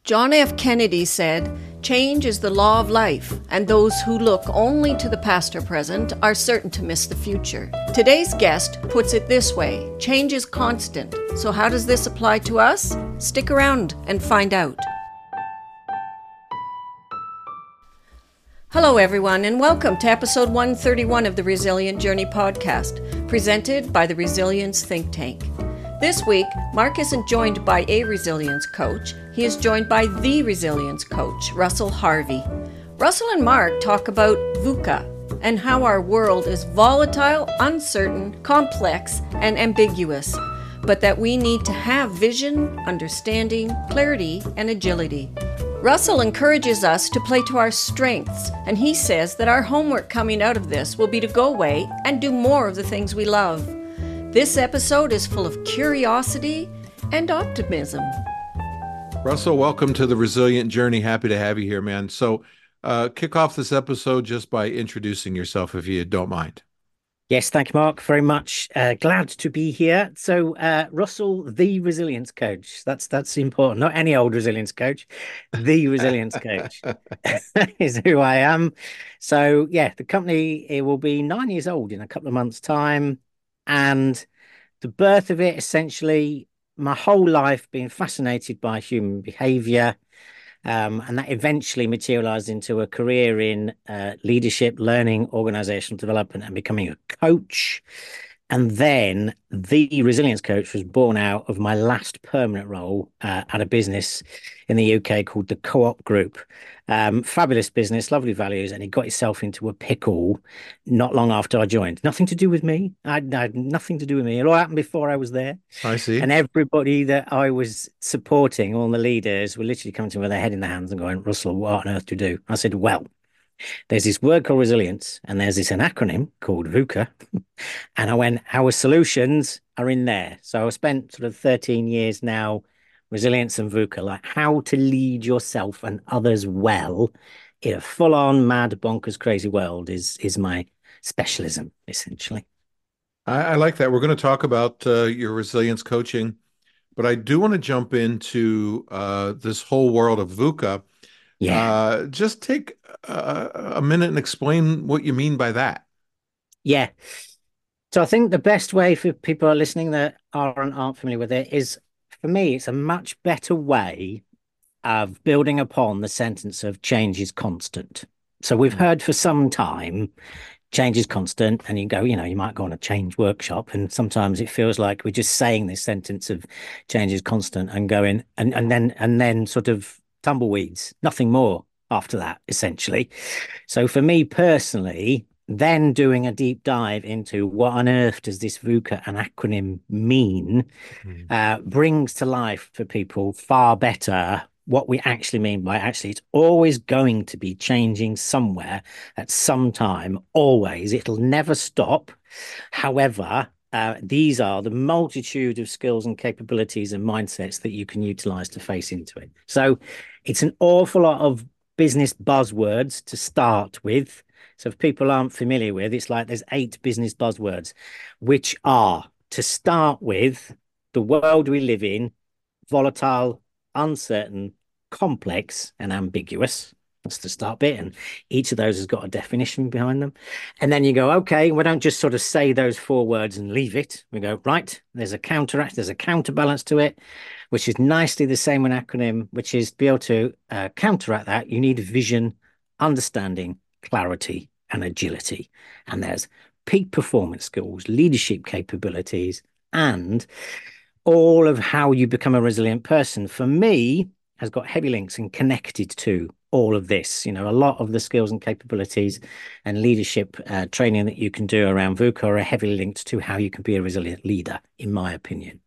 John F. Kennedy said, "Change is the law of life, and those who look only to the past or present are certain to miss the future." Today's guest puts it this way: change is constant. So how does this apply to us? Stick around and find out. Hello everyone, and welcome to episode 131 of the Resilient Journey podcast, presented by the Resilience Think Tank. This week, Mark isn't joined by a resilience coach. He is joined by the resilience coach, Russell Harvey. Russell and Mark talk about VUCA and how our world is volatile, uncertain, complex, and ambiguous, but that we need to have vision, understanding, clarity, and agility. Russell encourages us to play to our strengths, and he says that our homework coming out of this will be to go away and do more of the things we love. This episode is full of curiosity and optimism. Russell, welcome to the Resilient Journey. Happy to have you here, man. So kick off this episode just by introducing yourself, if you don't mind. Yes, thank you, Mark, very much. Glad to be here. So, Russell, the resilience coach. That's important. Not any old resilience coach. The resilience coach is who I am. So, yeah, the company, it will be 9 years old in a couple of months' time. And the birth of it, essentially, my whole life being fascinated by human behavior. And that eventually materialized into a career in leadership, learning, organizational development, and becoming a coach. And then the resilience coach was born out of my last permanent role at a business in the UK called the Co-op Group. Fabulous business, lovely values, and it got itself into a pickle not long after I joined. Nothing to do with me. I had nothing to do with me. It all happened before I was there. I see. And everybody that I was supporting, all the leaders, were literally coming to me with their head in their hands and going, "Russell, what on earth to do?" I said, "Well, there's this word called resilience, and there's an acronym called VUCA." And I went, "Our solutions are in there." So I spent sort of 13 years now, resilience and VUCA, like how to lead yourself and others well in a full-on mad, bonkers, crazy world is my specialism, essentially. I like that. We're going to talk about your resilience coaching, but I do want to jump into this whole world of VUCA. Yeah. Just take a minute and explain what you mean by that. Yeah. So I think the best way for people who are listening that aren't familiar with it is, for me, it's a much better way of building upon the sentence of change is constant. So we've heard for some time, change is constant, and you go, you might go on a change workshop, and sometimes it feels like we're just saying this sentence of change is constant and going, and then sort of tumbleweeds, nothing more after that, essentially. So for me personally, then doing a deep dive into what on earth does this VUCA, an acronym, mean, brings to life for people far better what we actually mean by actually it's always going to be changing somewhere at some time, always. It'll never stop. However, these are the multitude of skills and capabilities and mindsets that you can utilize to face into it. So it's an awful lot of business buzzwords to start with. So if people aren't familiar with, it's like there's 8 business buzzwords, which are, to start with, the world we live in, volatile, uncertain, complex, and ambiguous. That's the start bit. And each of those has got a definition behind them. And then you go, okay, we don't just sort of say those 4 words and leave it. We go, right, there's a counterbalance to it, which is nicely the same an acronym, which is to be able to counteract that. You need vision, understanding, clarity, and agility. And there's peak performance skills, leadership capabilities, and all of how you become a resilient person, for me, has got heavy links and connected to all of this. A lot of the skills and capabilities and leadership training that you can do around VUCA are heavily linked to how you can be a resilient leader, in my opinion.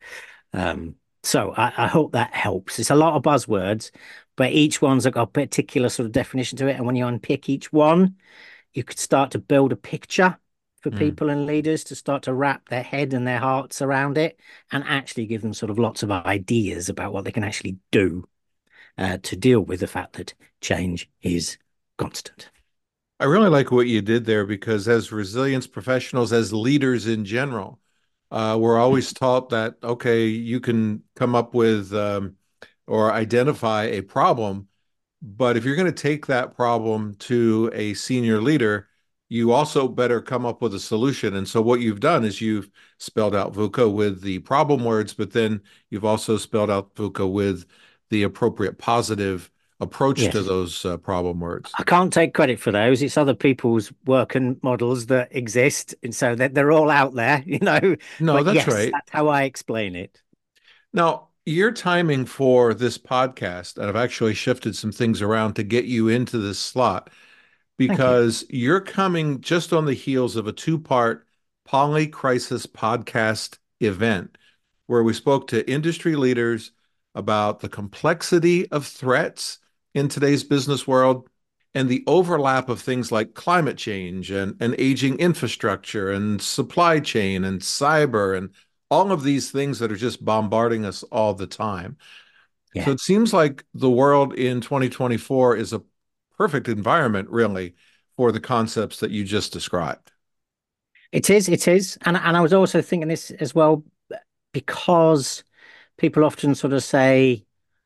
So I hope that helps. It's a lot of buzzwords, but each one's got a particular sort of definition to it. And when you unpick each one, you could start to build a picture for people and leaders to start to wrap their head and their hearts around it and actually give them sort of lots of ideas about what they can actually do to deal with the fact that change is constant. I really like what you did there, because as resilience professionals, as leaders in general, we're always taught that, okay, you can come up with or identify a problem. But if you're going to take that problem to a senior leader, you also better come up with a solution. And so what you've done is you've spelled out VUCA with the problem words, but then you've also spelled out VUCA with the appropriate positive approach to Yes. those problem words. I can't take credit for those. It's other people's work and models that exist. And so they're all out there, you know. No, But that's yes, right. that's how I explain it. Now, your timing for this podcast, and I've actually shifted some things around to get you into this slot Thank you. because you're coming just on the heels of a two-part Polycrisis podcast event where we spoke to industry leaders about the complexity of threats in today's business world and the overlap of things like climate change and aging infrastructure and supply chain and cyber and all of these things that are just bombarding us all the time. So Yeah. it seems like the world in 2024 is a perfect environment, really, for the concepts that you just described. It is, it is. And I was also thinking this as well, because people often sort of say,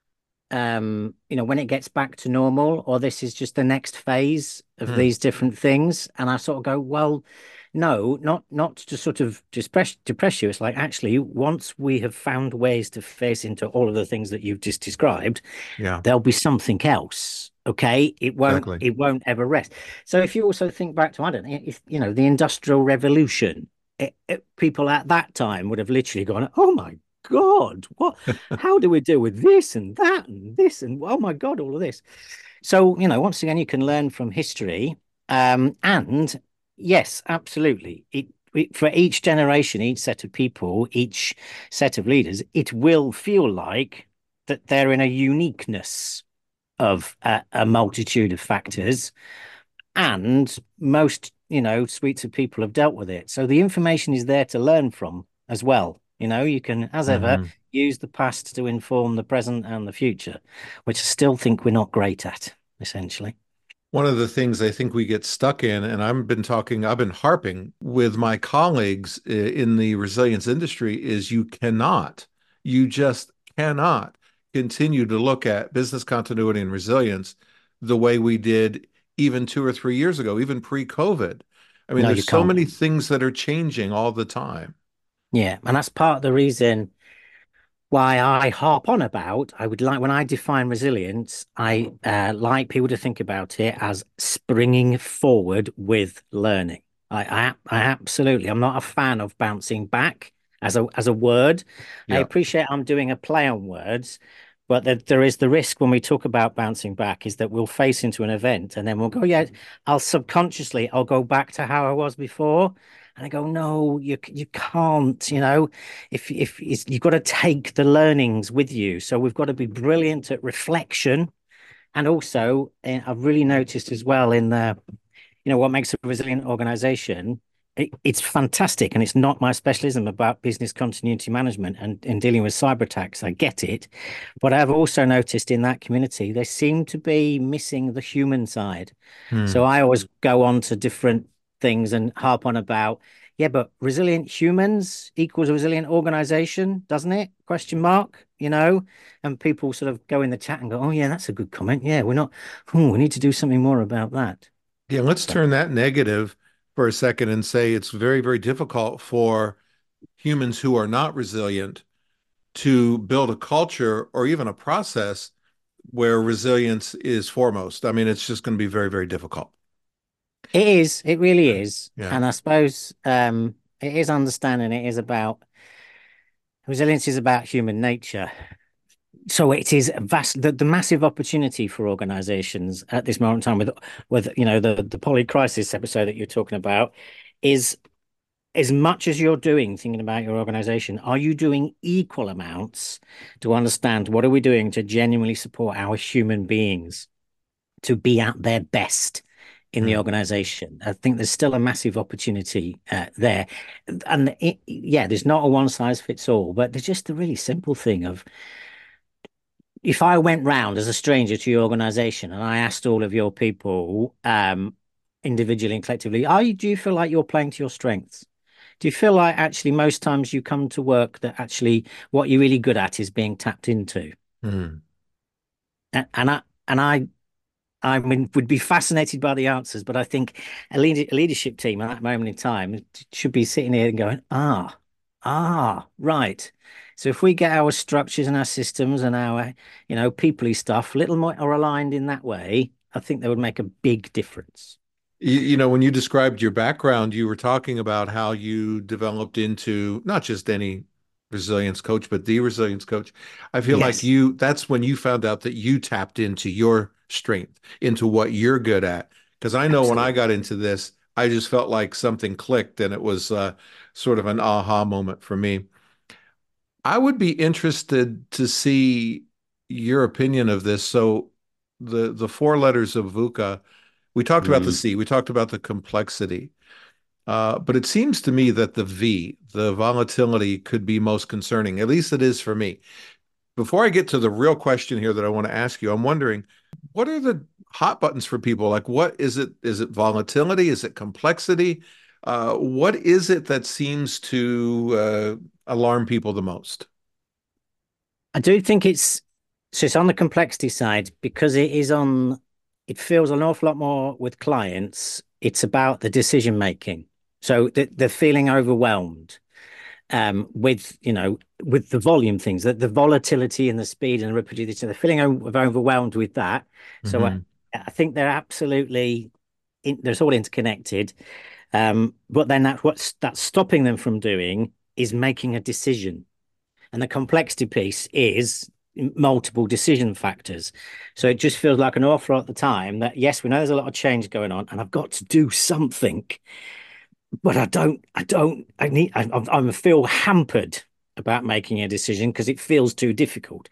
when it gets back to normal, or this is just the next phase of Hmm. these different things. And I sort of go, well, no, not to sort of depress you. It's like actually, once we have found ways to face into all of the things that you've just described, Yeah, there'll be something else. Okay, exactly. it won't ever rest. So if you also think back to, I don't know, if the Industrial Revolution, people at that time would have literally gone, oh my God, what? How do we deal with this and that and this and oh my God, all of this? So, once again, you can learn from history. And yes, absolutely. For each generation, each set of people, each set of leaders, it will feel like that they're in a uniqueness of a multitude of factors. And most, suites of people have dealt with it. So the information is there to learn from as well. You can, as ever, Hmm. use the past to inform the present and the future, which I still think we're not great at, essentially. One of the things I think we get stuck in, and I've been harping with my colleagues in the resilience industry, is you just cannot continue to look at business continuity and resilience the way we did even 2 or 3 years ago, even pre-COVID. I mean, No, you there's so can't. many things that are changing all the time. Yeah. And that's part of the reason why I harp on about, I would like, when I define resilience, I like people to think about it as springing forward with learning. I absolutely, I'm not a fan of bouncing back as a word. I Yeah. appreciate I'm doing a play on words, but there is the risk when we talk about bouncing back is that we'll face into an event and then we'll go, yeah, I'll go back to how I was before. And I go, no, you can't, if you've got to take the learnings with you. So we've got to be brilliant at reflection. And also, I've really noticed as well in what makes a resilient organization. It's fantastic, and it's not my specialism about business continuity management and dealing with cyber attacks. I get it, but I've also noticed in that community they seem to be missing the human side. So Hmm. I always go on to different things and harp on about, yeah, but resilient humans equals a resilient organization, doesn't it? Question mark, and people sort of go in the chat and go, oh yeah, that's a good comment. Yeah, we're not, we need to do something more about that. Yeah, let's So turn that negative for a second and say it's very, very difficult for humans who are not resilient to build a culture or even a process where resilience is foremost. I mean, it's just going to be very, very difficult. it is, it really Yeah. is. Yeah. And I suppose it is understanding it is about resilience is about human nature. So it is the massive opportunity for organizations at this moment in time with the poly crisis episode that you're talking about is as much as you're doing thinking about your organization, are you doing equal amounts to understand what are we doing to genuinely support our human beings to be at their best in the Hmm. organization? I think there's still a massive opportunity there. And yeah, there's not a one size fits all, but there's just a really simple thing of if I went round as a stranger to your organization and I asked all of your people, individually and collectively, do you feel like you're playing to your strengths? Do you feel like actually most times you come to work that actually what you're really good at is being tapped into? Hmm. And I mean, would be fascinated by the answers, but I think a leadership team at that moment in time should be sitting here and going, right. So if we get our structures and our systems and our, peoply stuff a little more are aligned in that way, I think that would make a big difference. When you described your background, you were talking about how you developed into not just any resilience coach, but the resilience coach. I feel like Yes, that's when you found out that you tapped into your strength, into what you're good at. Because I know when I absolutely. got into this, I just felt like something clicked and it was sort of an aha moment for me. I would be interested to see your opinion of this. So the four letters of VUCA, we talked about the Mm. C, we talked about the complexity. But it seems to me that the V, the volatility, could be most concerning. At least it is for me. Before I get to the real question here that I want to ask you, I'm wondering, what are the hot buttons for people? Like, what is it? Is it volatility? Is it complexity? What is it that seems to alarm people the most? I do think it's on the complexity side because it feels an awful lot more with clients. It's about the decision making. So they're feeling overwhelmed with the volume things, the volatility and the speed and the rapidity. So they're feeling overwhelmed with that. So Hmm. I think they're absolutely they're all interconnected. But then that's stopping them from doing is making a decision. And the complexity piece is multiple decision factors. So it just feels like an awful lot at the time that, yes, we know there's a lot of change going on and I've got to do something, but I feel hampered about making a decision because it feels too difficult.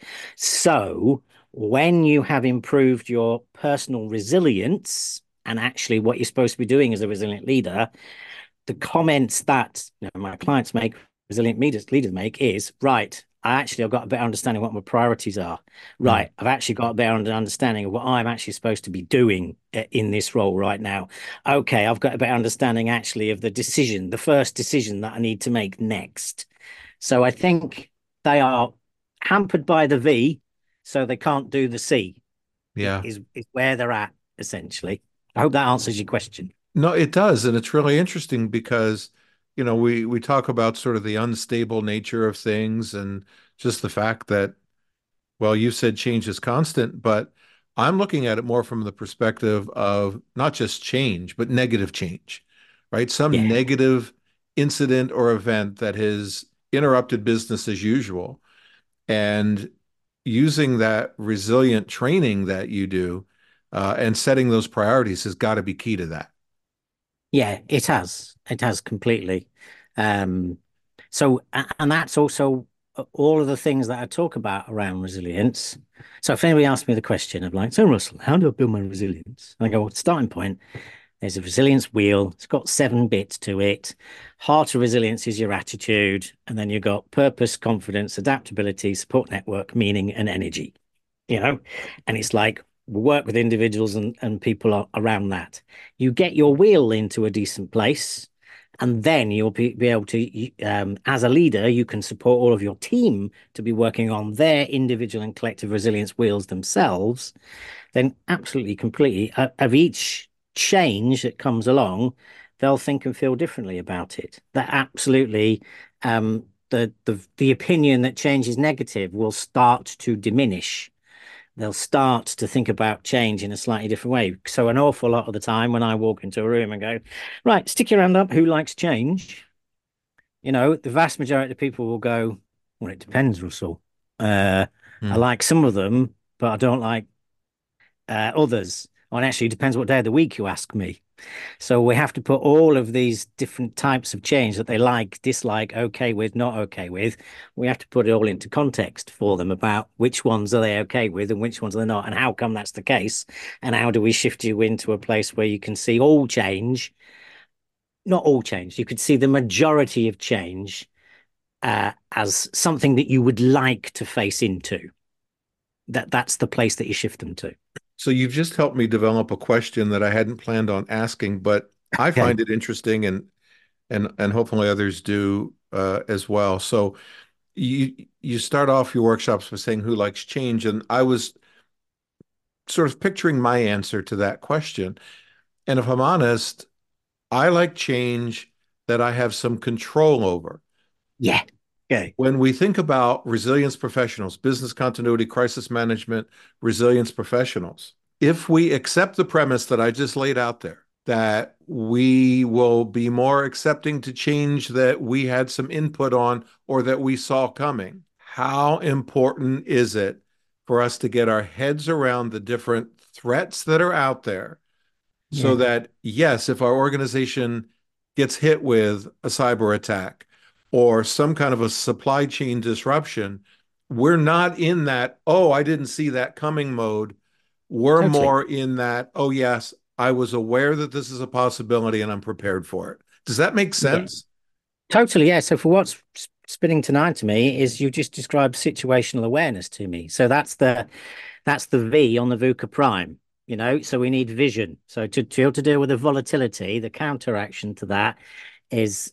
So when you have improved your personal resilience and actually what you're supposed to be doing as a resilient leader, the comments that my clients make, resilient leaders make is, right, I've got a better understanding of what my priorities are. Mm. Right, I've actually got a better understanding of what I'm actually supposed to be doing in this role right now. Okay, I've got a better understanding actually of the first decision that I need to make next. So I think they are hampered by the V, so they can't do the C, Yeah. is where they're at, essentially. I hope that answers your question. No, it does, and it's really interesting because, we talk about sort of the unstable nature of things and just the fact that, well, you said change is constant, but I'm looking at it more from the perspective of not just change, but negative change, right? Some Yeah. negative incident or event that has interrupted business as usual, and using that resilient training that you do, and setting those priorities has got to be key to that. Yeah, it has. It has completely. Um, and that's also all of the things that I talk about around resilience. So if anybody asks me the question of like, so Russell, how do I build my resilience? And I go, well, starting point, there's a resilience wheel. It's got 7 bits to it. Heart of resilience is your attitude. And then you've got purpose, confidence, adaptability, support network, meaning, and energy, you know? And it's like we work with individuals and people around that. You get your wheel into a decent place, and then you'll be able to, as a leader, you can support all of your team to be working on their individual and collective resilience wheels themselves. Then, absolutely, completely, of each change that comes along, they'll think and feel differently about it. That absolutely, the opinion that change is negative will start to diminish. They'll start to think about change in a slightly different way. So an awful lot of the time when I walk into a room and go, right, stick your hand up, who likes change? The vast majority of people will go, well, it depends, Russell. I Hmm. like some of them, but I don't like others. And actually, it depends what day of the week you ask me. So we have to put all of these different types of change that they like, dislike, okay with, not okay with. We have to put it all into context for them about which ones are they okay with and which ones are they not, and how come that's the case, and how do we shift you into a place where you can see all change, not all change. You could see the majority of change as something that you would like to face into. That's the place that you shift them to. So you've just helped me develop a question that I hadn't planned on asking, but I Okay. find it interesting, and hopefully others do as well. So you start off your workshops by saying who likes change, and I was sort of picturing my answer to that question. And if I'm honest, I like change that I have some control over. Yeah. Okay. When we think about resilience professionals, business continuity, crisis management, resilience professionals, if we accept the premise that I just laid out there, that we will be more accepting to change that we had some input on or that we saw coming, how important is it for us to get our heads around the different threats that are out there so Yeah. that, yes, if our organization gets hit with a cyber attack or some kind of a supply chain disruption, we're not in that, oh, I didn't see that coming mode. We're Totally. more in that, oh, yes, I was aware that this is a possibility and I'm prepared for it. Does that make Yeah. sense? Totally. Yeah. So for what's spinning to mind to me is you just described situational awareness to me. So that's the V on the VUCA prime, so we need vision. So to be able to deal with the volatility, the counteraction to that is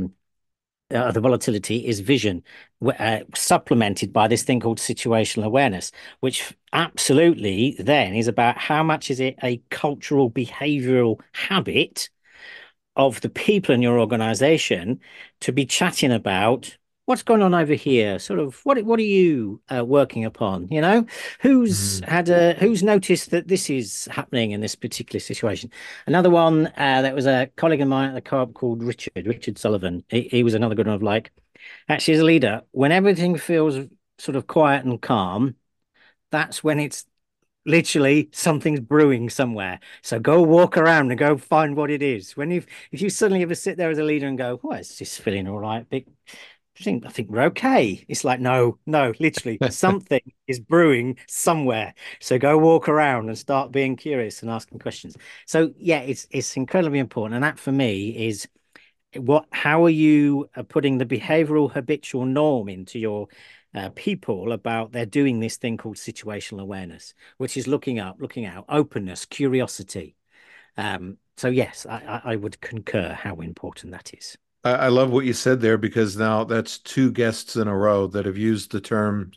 the volatility is vision, supplemented by this thing called situational awareness, which absolutely then is about how much is it a cultural behavioral habit of the people in your organization to be chatting about what's going on over here, sort of what are you working upon, who's Mhm. who's noticed that this is happening in this particular situation. Another one that was a colleague of mine at the co-op called Richard Sullivan. He was another good one of like, actually as a leader, when everything feels sort of quiet and calm, that's when it's literally something's brewing somewhere. So go walk around and go find what it is. If you suddenly ever sit there as a leader and go, well, it's just feeling all right, but I think we're okay. It's like, no, literally something is brewing somewhere. So go walk around and start being curious and asking questions. So yeah, it's incredibly important. And that for me is how are you putting the behavioral habitual norm into your people about they're doing this thing called situational awareness, which is looking up, looking out, openness, curiosity. So yes, I would concur how important that is. I love what you said there because now that's two guests in a row that have used the term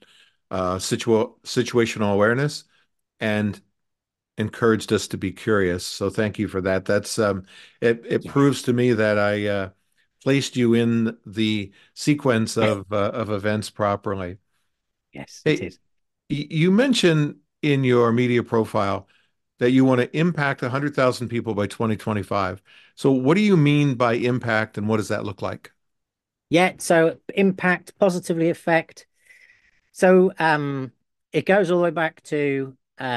situational awareness and encouraged us to be curious. So thank you for that. That's it Yeah. proves to me that I placed you in the sequence of events properly. Yes, it Hey, is. you mentioned in your media profile that you want to impact 100,000 people by 2025. So what do you mean by impact and what does that look like? Yeah, so impact, positively affect. So it goes all the way back to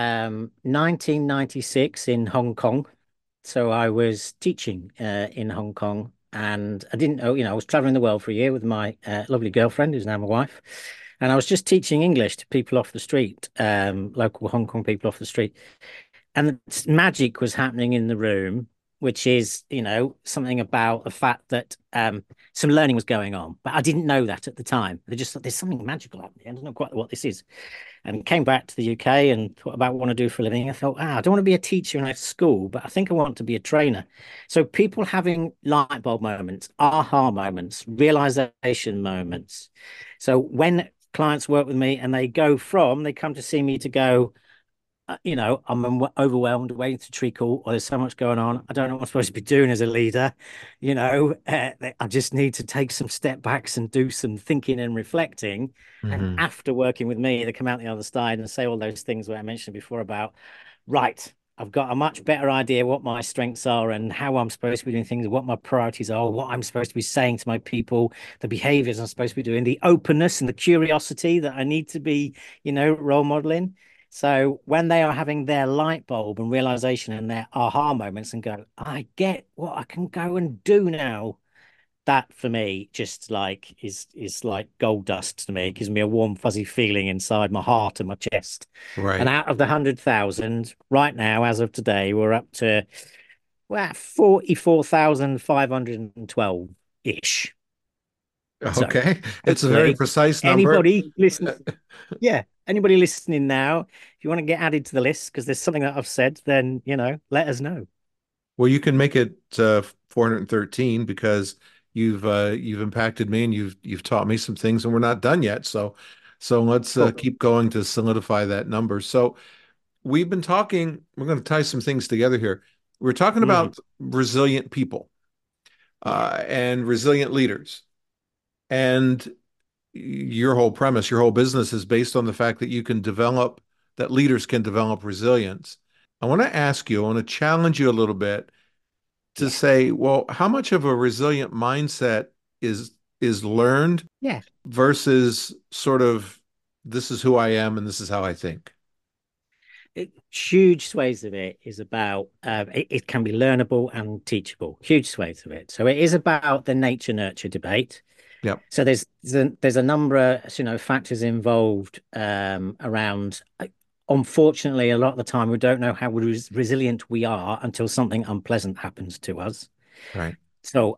1996 in Hong Kong. So I was teaching in Hong Kong and I didn't know, I was traveling the world for a year with my lovely girlfriend, who's now my wife. And I was just teaching English to people off the street, local Hong Kong people off the street. And magic was happening in the room, which is, something about the fact that some learning was going on. But I didn't know that at the time. They just thought there's something magical happening. I don't know quite what this is. And came back to the UK and thought about what I want to do for a living. I thought, I don't want to be a teacher in a school, but I think I want to be a trainer. So people having light bulb moments, aha moments, realization moments. So when clients work with me and they come to see me to go, I'm overwhelmed, waiting to treacle, or there's so much going on. I don't know what I'm supposed to be doing as a leader. I just need to take some step backs and do some thinking and reflecting. And Hmm. after working with me, they come out the other side and say all those things that I mentioned before about, right, I've got a much better idea what my strengths are and how I'm supposed to be doing things, what my priorities are, what I'm supposed to be saying to my people, the behaviors I'm supposed to be doing, the openness and the curiosity that I need to be, role modeling. So when they are having their light bulb and realization and their aha moments and go, I get what I can go and do now. That for me just like is like gold dust to me. It gives me a warm, fuzzy feeling inside my heart and my chest. And Right. out of the 100,000, right now, as of today, we're up to 44,512-ish. So Okay. It's a very hopefully precise number. anybody listen. Yeah. Anybody listening now, if you want to get added to the list because there's something that I've said, then, let us know. Well, you can make it 413 because you've impacted me and you've taught me some things and we're not done yet. So let's Cool. keep going to solidify that number. So we've been talking, we're going to tie some things together here. We're talking Mm, about resilient people yeah. and resilient leaders. And your whole premise, your whole business is based on the fact that you can develop, that leaders can develop resilience. I want to ask you, I want to challenge you a little bit to Yeah. say, well, how much of a resilient mindset is learned Yeah. versus sort of this is who I am and this is how I think? Huge swathes of it is about it can be learnable and teachable. Huge swathes of it. So it is about the nature nurture debate. Yep. So there's a number of factors involved around. Unfortunately, a lot of the time we don't know how resilient we are until something unpleasant happens to us. Right. So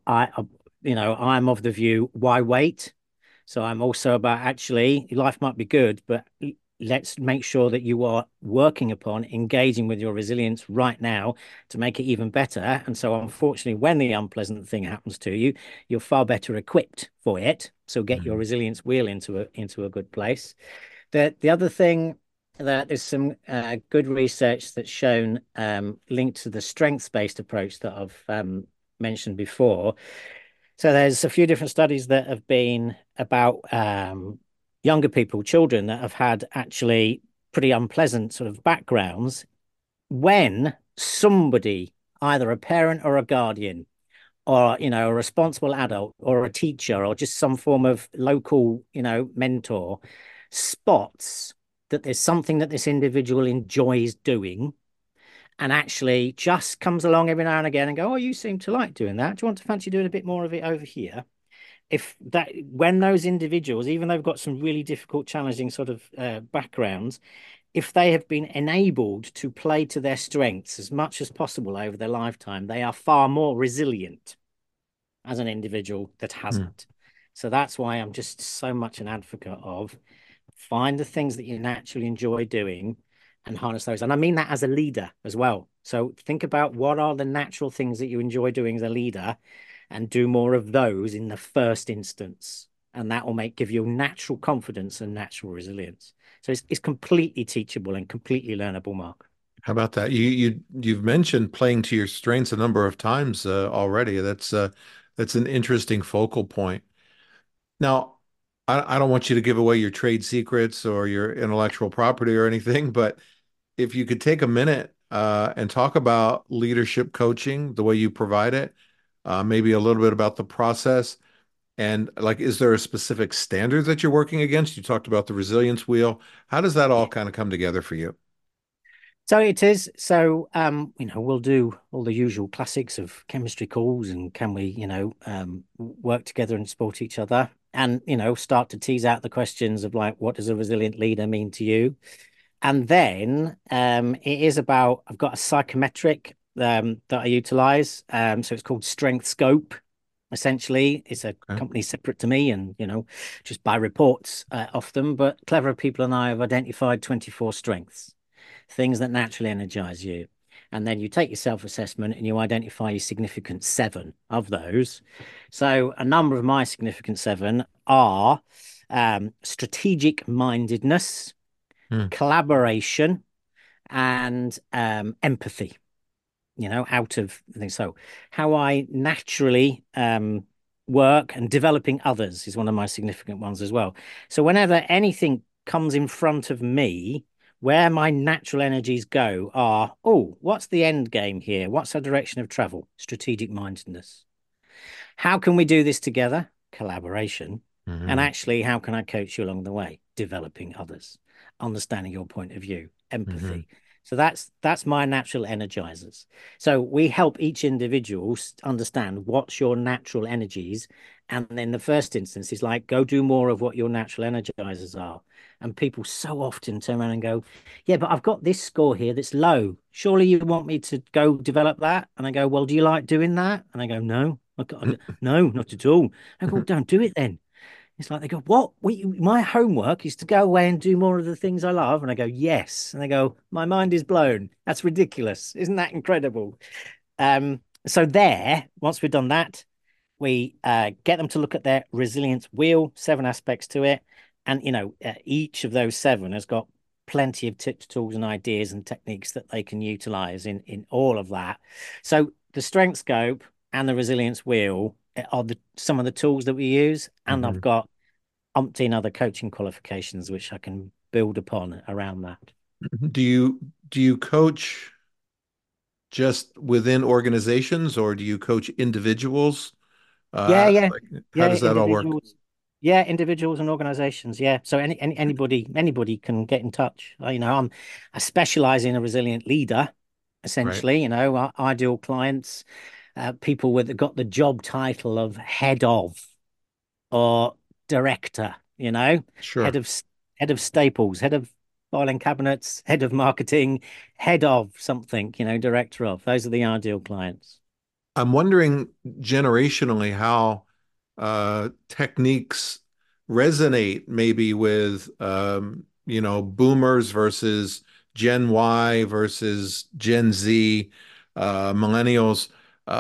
I'm of the view, why wait? So I'm also about actually life might be good, but let's make sure that you are working upon engaging with your resilience right now to make it even better. And so unfortunately, when the unpleasant thing happens to you, you're far better equipped for it. So get your Mhm. resilience wheel into a good place. The other thing that there's some good research that's shown linked to the strengths-based approach that I've mentioned before. So there's a few different studies that have been about younger people, children that have had actually pretty unpleasant sort of backgrounds when somebody, either a parent or a guardian, or a responsible adult or a teacher or just some form of local, mentor spots that there's something that this individual enjoys doing and actually just comes along every now and again and go, oh, you seem to like doing that. Do you want to fancy doing a bit more of it over here? If that, when those individuals, even though they've got some really difficult, challenging sort of backgrounds, if they have been enabled to play to their strengths as much as possible over their lifetime, they are far more resilient as an individual that Mm. hasn't. So that's why I'm just so much an advocate of find the things that you naturally enjoy doing and harness those. And I mean that as a leader as well. So think about what are the natural things that you enjoy doing as a leader and do more of those in the first instance. And that will give you natural confidence and natural resilience. So it's completely teachable and completely learnable, Mark. How about that? You've mentioned playing to your strengths a number of times already. That's an interesting focal point. Now, I don't want you to give away your trade secrets or your intellectual property or anything, but if you could take a minute and talk about leadership coaching, the way you provide it, maybe a little bit about the process, and like, is there a specific standard that you're working against? You talked about the resilience wheel. How does that all Yeah. kind of come together for you? So it is. So, we'll do all the usual classics of chemistry calls and can we, work together and support each other and, start to tease out the questions of like, what does a resilient leader mean to you? And then it is about, I've got a psychometric that I utilize. So it's called Strength Scope. Essentially, it's a Okay. company separate to me and, just buy reports off them. But clever people and I have identified 24 strengths, things that naturally energize you. And then you take your self-assessment and you identify your significant seven of those. So a number of my significant seven are strategic mindedness, Hmm. collaboration, and empathy, out of things. So how I naturally work and developing others is one of my significant ones as well. So whenever anything comes in front of me, where my natural energies go are, oh, what's the end game here? What's our direction of travel? Strategic mindedness. How can we do this together? Collaboration. And Hmm. actually, how can I coach you along the way? Developing others, understanding your point of view, Hmm. empathy. So that's my natural energizers. So we help each individual understand what's your natural energies. And then the first instance is like, go do more of what your natural energizers are. And people so often turn around and go, yeah, but I've got this score here that's low. Surely you want me to go develop that? And I go, well, do you like doing that? And I go, no, no, not at all. I go, don't do it then. It's like they go, what? My homework is to go away and do more of the things I love. And I go, yes. And they go, my mind is blown. That's ridiculous. Isn't that incredible? So once we've done that, we get them to look at their resilience wheel, 7 aspects to it. And, each of those 7 has got plenty of tips, tools, and ideas and techniques that they can utilize in all of that. So the strength scope and the resilience wheel are some of the tools that we use, and I've got umpteen other coaching qualifications which I can build upon around that. Do you coach just within organizations, or do you coach individuals? Yeah, yeah, How yeah. does that all work? Individuals and organizations. Yeah. So anybody can get in touch. I specialize in a resilient leader, Right. essentially. Our ideal clients, people with got the job title of head of or director, head Sure. of head of Staples, head of filing cabinets, head of marketing, head of something, director of. Those are the ideal clients. I'm wondering generationally how techniques resonate maybe with boomers versus Gen Y versus Gen Z, millennials.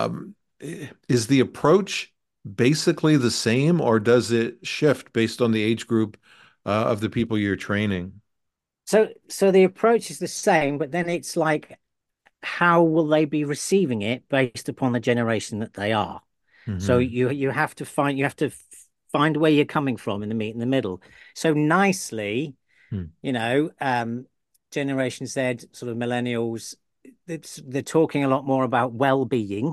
Is the approach basically the same, or does it shift based on the age group of the people you're training? So the approach is the same, but then it's like, how will they be receiving it based upon the generation that they are? So Hmm. you have to find where you're coming from in the meet in the middle. So nicely, Hmm. you know, um, Generation Z, sort of millennials, they're talking a lot more about well-being,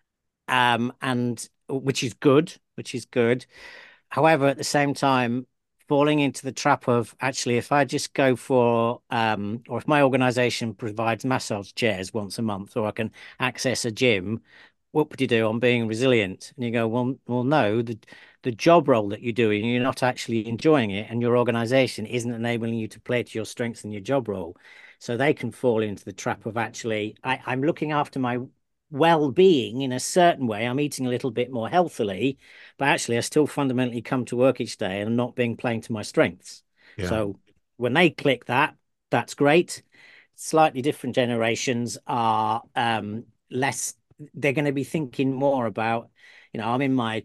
and which is good, which is good. However, at the same time, falling into the trap of actually, if I just go for, or if my organization provides massage chairs once a month, or I can access a gym, what would you do on being resilient? And you go, well, no, the job role that you're doing, you're not actually enjoying it, and your organization isn't enabling you to play to your strengths in your job role. So they can fall into the trap of actually, I'm looking after my well-being in a certain way. I'm eating a little bit more healthily, but actually I still fundamentally come to work each day and I'm not being playing to my strengths. Yeah. So when they click that, that's great. Slightly different generations are less, they're going to be thinking more about, I'm in my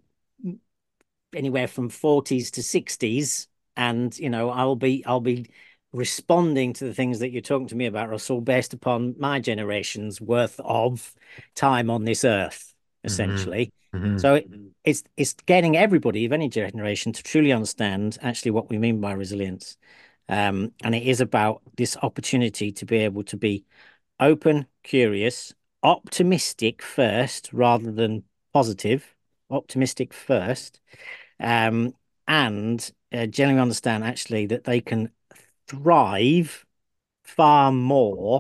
anywhere from 40s to 60s, and I'll be responding to the things that you're talking to me about, Russell, based upon my generation's worth of time on this earth, Hmm. essentially. Hmm. So it's getting everybody of any generation to truly understand actually what we mean by resilience. And it is about this opportunity to be able to be open, curious, optimistic first rather than positive, optimistic first, um, and generally understand actually that they can thrive far more,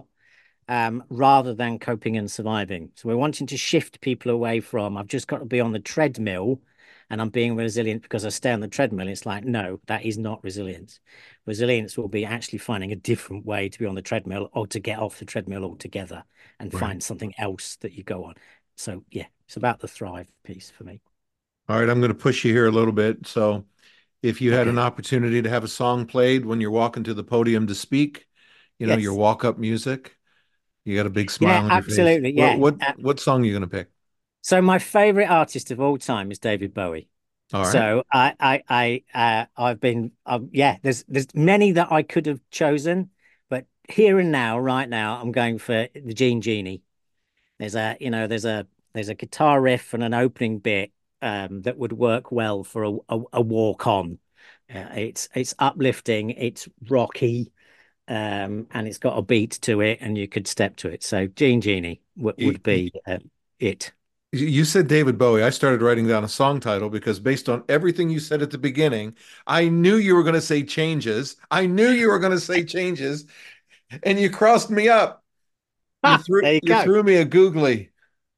rather than coping and surviving. So we're wanting to shift people away from, I've just got to be on the treadmill and I'm being resilient because I stay on the treadmill. It's like, no, that is not resilience. Resilience will be actually finding a different way to be on the treadmill or to get off the treadmill altogether and Right. find something else that you go on. So yeah, it's about the thrive piece for me. All right, I'm going to push you here a little bit. So, if you had an Okay. opportunity to have a song played when you're walking to the podium to speak, your Yes. walk-up music, you got a big Yeah, smile on your face. absolutely. What Yeah. what what song are you going to pick? So my favorite artist of all time is David Bowie. All right. So I've been, yeah, there's many that I could have chosen, but here and now, right now, I'm going for the Gene Genie. There's a guitar riff and an opening bit that would work well for a walk on. It's uplifting, it's rocky, and it's got a beat to it, and you could step to it. So Gene Genie You, would be it. you said David Bowie. I started writing down a song title because based on everything you said at the beginning, I knew you were going to say changes. I knew you were going to say changes, and you crossed me up. You Ah, threw there you you go. threw me a googly.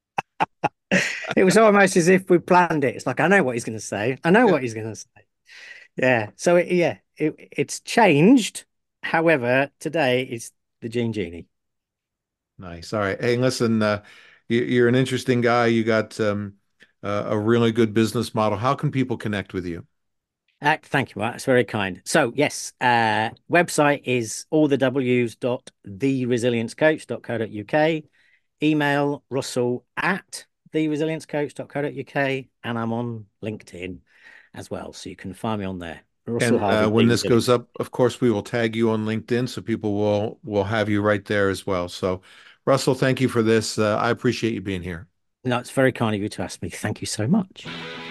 It was almost as if we planned it. It's like, I know what he's going to say. I know Yeah. what he's going to say. Yeah. So it's changed. However, today it's the Gene Genie. Nice. All right. Hey, listen, you're an interesting guy. You got a really good business model. How can people connect with you? Thank you, Mark. That's very kind. So yes, website is all the W's dot theresiliencecoach.co.uk. Email Russell at theresiliencecoach.co.uk, and I'm on LinkedIn as well, so you can find me on there. Russell And Harvey, when The this goes Resilience. up, of course, we will tag you on LinkedIn, so people will have you right there as well. So, Russell, thank you for this. I appreciate you being here. No, it's very kind of you to ask me. Thank you so much.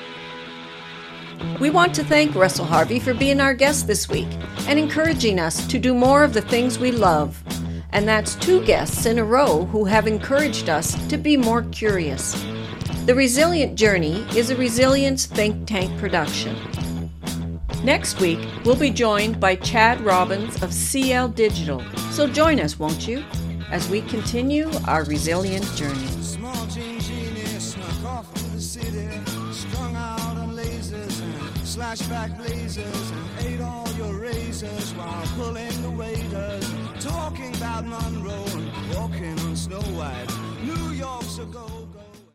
We want to thank Russell Harvey for being our guest this week and encouraging us to do more of the things we love. And that's 2 guests in a row who have encouraged us to be more curious. The Resilient Journey is a Resilience Think Tank production. Next week, we'll be joined by Chad Robbins of CL Digital. So join us, won't you, as we continue our resilient journey. Small change genius snuck off to the city, strung out on lasers and slashback blazers, and ate all your razors while pulling the waiters, talking about Monroe and walking on Snow White. New York's a gold.